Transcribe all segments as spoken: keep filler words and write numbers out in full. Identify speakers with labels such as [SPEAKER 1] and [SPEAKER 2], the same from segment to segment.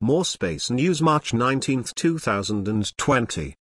[SPEAKER 1] More Space News, March nineteenth two thousand twenty.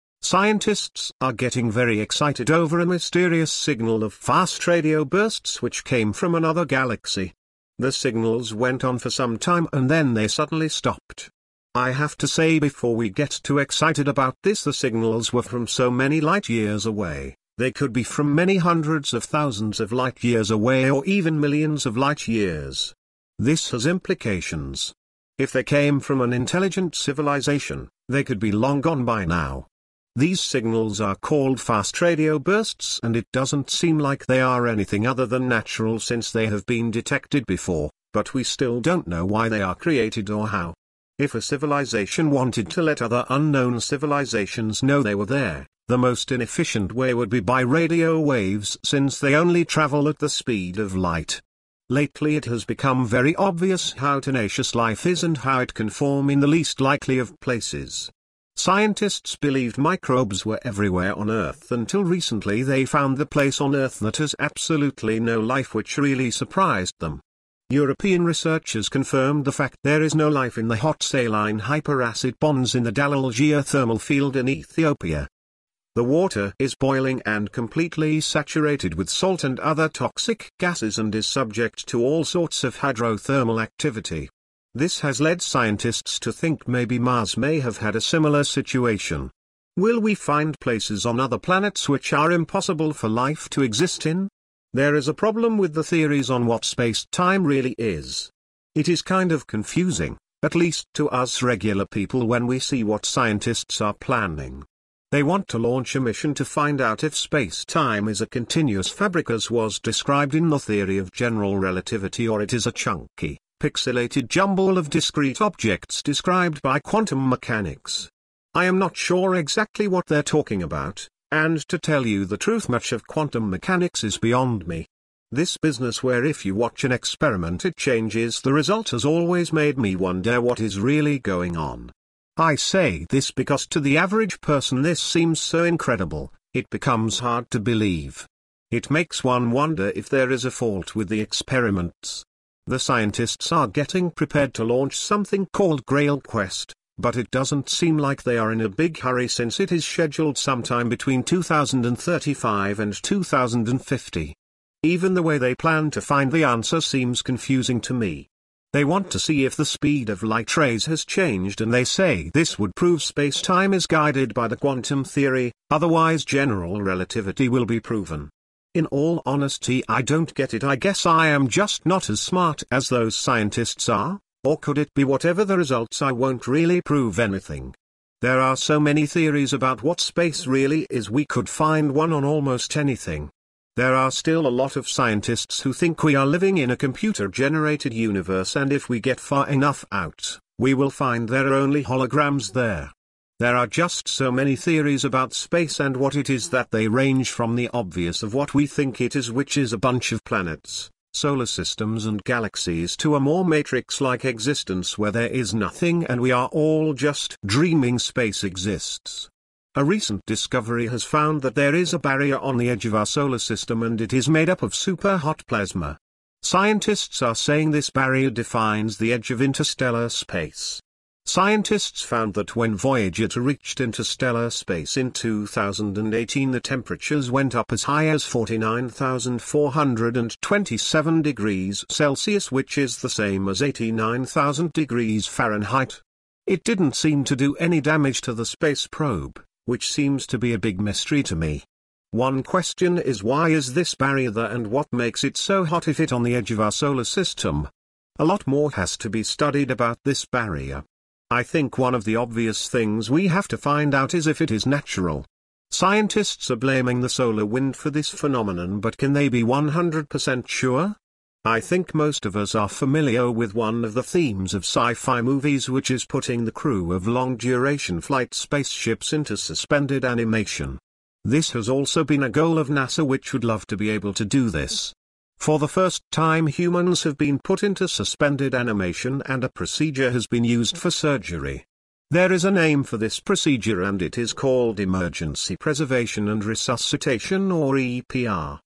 [SPEAKER 1] Scientists are getting very excited over a mysterious signal of fast radio bursts which came from another galaxy. The signals went on for some time and then they suddenly stopped. I have to say before we get too excited about this, the signals were from so many light years away. They could be from many hundreds of thousands of light years away or even millions of light years. This has implications. If they came from an intelligent civilization, they could be long gone by now. These signals are called fast radio bursts, and it doesn't seem like they are anything other than natural since they have been detected before, but we still don't know why they are created or how. If a civilization wanted to let other unknown civilizations know they were there, the most inefficient way would be by radio waves since they only travel at the speed of light. Lately it has become very obvious how tenacious life is and how it can form in the least likely of places. Scientists believed microbes were everywhere on Earth until recently they found the place on Earth that has absolutely no life, which really surprised them. European researchers confirmed the fact there is no life in the hot saline hyperacid ponds in the Dalal geothermal field in Ethiopia. The water is boiling and completely saturated with salt and other toxic gases and is subject to all sorts of hydrothermal activity. This has led scientists to think maybe Mars may have had a similar situation. Will we find places on other planets which are impossible for life to exist in? There is a problem with the theories on what space-time really is. It is kind of confusing, at least to us regular people, when we see what scientists are planning. They want to launch a mission to find out if space-time is a continuous fabric as was described in the theory of general relativity, or it is a chunky, pixelated jumble of discrete objects described by quantum mechanics. I am not sure exactly what they're talking about, and to tell you the truth, much of quantum mechanics is beyond me. This business where if you watch an experiment it changes the result has always made me wonder what is really going on. I say this because to the average person this seems so incredible, it becomes hard to believe. It makes one wonder if there is a fault with the experiments. The scientists are getting prepared to launch something called Grail Quest, but it doesn't seem like they are in a big hurry since it is scheduled sometime between two thousand thirty-five and two thousand fifty. Even the way they plan to find the answer seems confusing to me. They want to see if the speed of light rays has changed, and they say this would prove space-time is guided by the quantum theory, otherwise general relativity will be proven. In all honesty, I don't get it. I guess I am just not as smart as those scientists are, or could it be whatever the results, I won't really prove anything. There are so many theories about what space really is, we could find one on almost anything. There are still a lot of scientists who think we are living in a computer-generated universe, and if we get far enough out, we will find there are only holograms there. There are just so many theories about space and what it is that they range from the obvious of what we think it is, which is a bunch of planets, solar systems and galaxies, to a more matrix-like existence where there is nothing and we are all just dreaming space exists. A recent discovery has found that there is a barrier on the edge of our solar system and it is made up of super-hot plasma. Scientists are saying this barrier defines the edge of interstellar space. Scientists found that when Voyager two reached interstellar space in two thousand eighteen, the temperatures went up as high as forty-nine thousand four hundred twenty-seven degrees Celsius, which is the same as eighty-nine thousand degrees Fahrenheit. It didn't seem to do any damage to the space probe, which seems to be a big mystery to me. One question is, why is this barrier there and what makes it so hot if it's on the edge of our solar system? A lot more has to be studied about this barrier. I think one of the obvious things we have to find out is if it is natural. Scientists are blaming the solar wind for this phenomenon, but can they be one hundred percent sure? I think most of us are familiar with one of the themes of sci-fi movies, which is putting the crew of long-duration flight spaceships into suspended animation. This has also been a goal of NASA, which would love to be able to do this. For the first time, humans have been put into suspended animation and a procedure has been used for surgery. There is a name for this procedure and it is called emergency preservation and resuscitation, or E P R.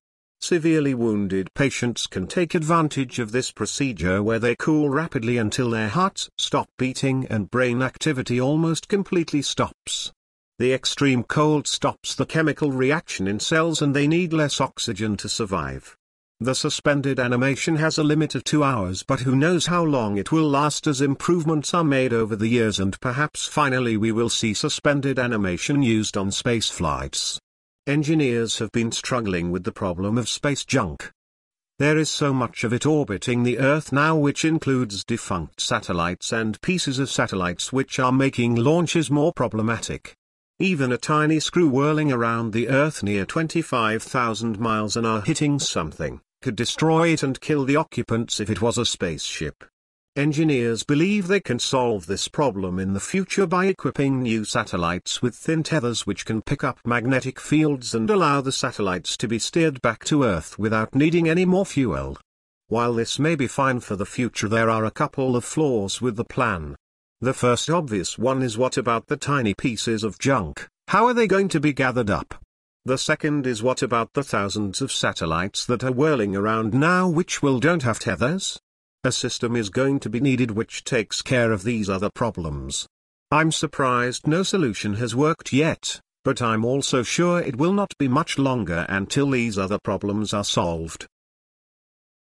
[SPEAKER 1] Severely wounded patients can take advantage of this procedure where they cool rapidly until their hearts stop beating and brain activity almost completely stops. The extreme cold stops the chemical reaction in cells and they need less oxygen to survive. The suspended animation has a limit of two hours, but who knows how long it will last as improvements are made over the years, and perhaps finally we will see suspended animation used on space flights. Engineers have been struggling with the problem of space junk. There is so much of it orbiting the Earth now, which includes defunct satellites and pieces of satellites, which are making launches more problematic. Even a tiny screw whirling around the Earth near twenty-five thousand miles an hour hitting something could destroy it and kill the occupants if it was a spaceship. Engineers believe they can solve this problem in the future by equipping new satellites with thin tethers which can pick up magnetic fields and allow the satellites to be steered back to Earth without needing any more fuel. While this may be fine for the future, there are a couple of flaws with the plan. The first obvious one is, what about the tiny pieces of junk? How are they going to be gathered up? The second is, what about the thousands of satellites that are whirling around now which will don't have tethers? A system is going to be needed which takes care of these other problems. I'm surprised no solution has worked yet, but I'm also sure it will not be much longer until these other problems are solved.